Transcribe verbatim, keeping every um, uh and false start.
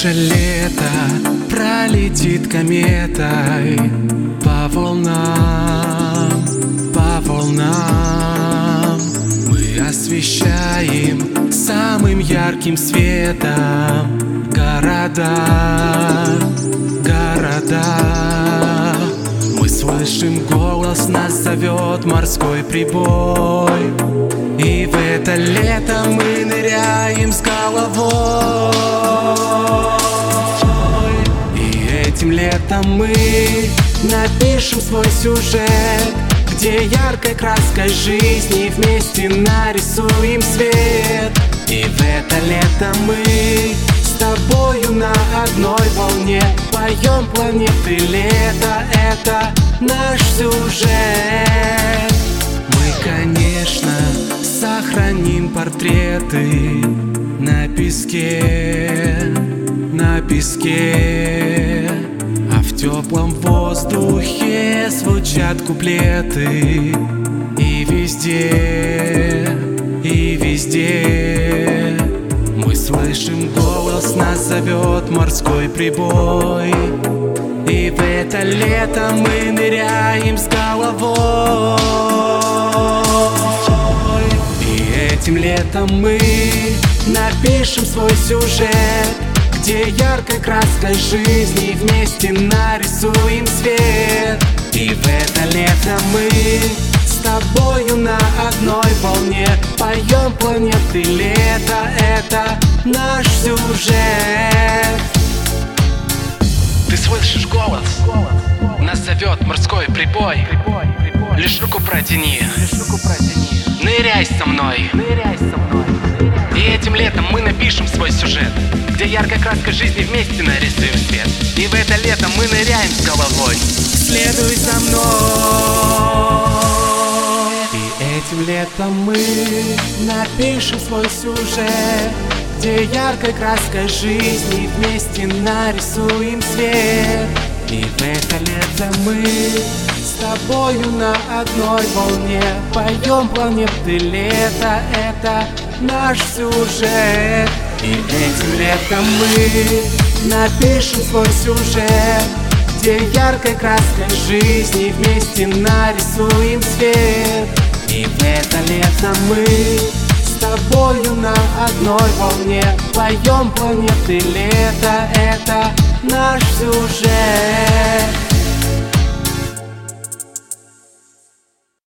Наше лето пролетит кометой по волнам, по волнам. Мы освещаем самым ярким светом города, города. Мы слышим голос, нас зовет морской прибой, и в это лето мы ныряем с головой. И этим летом мы напишем свой сюжет, где яркой краской жизни вместе нарисуем свет. И в это лето мы с тобою на одной волне поем планеты лета, это наш сюжет. Мы, конечно, сохраним портреты на песке, на песке, а в теплом воздухе звучат куплеты. И везде, и везде мы слышим голос, нас зовет морской прибой. И в это лето мы ныряем с головой. И этим летом мы напишем свой сюжет, где яркой краской жизни вместе нарисуем свет. И в это лето мы с тобою на одной волне поем планеты лета, это наш сюжет. Ты слышишь голос? Нас зовет морской прибой. Лишь руку протяни, ныряй со мной. И этим летом мы напишем свой сюжет, где яркой краской жизни вместе нарисуем свет. И в это лето мы ныряем с головой. Следуй за мной. И этим летом мы напишем свой сюжет, где яркой краской жизни вместе нарисуем свет. И в это лето мы с тобою на одной волне поем планеты лета, это наш сюжет. И этим летом мы напишем свой сюжет, где яркой краской жизни вместе нарисуем свет. И в это лето мы с тобою на одной волне поем планеты лета, это наш сюжет.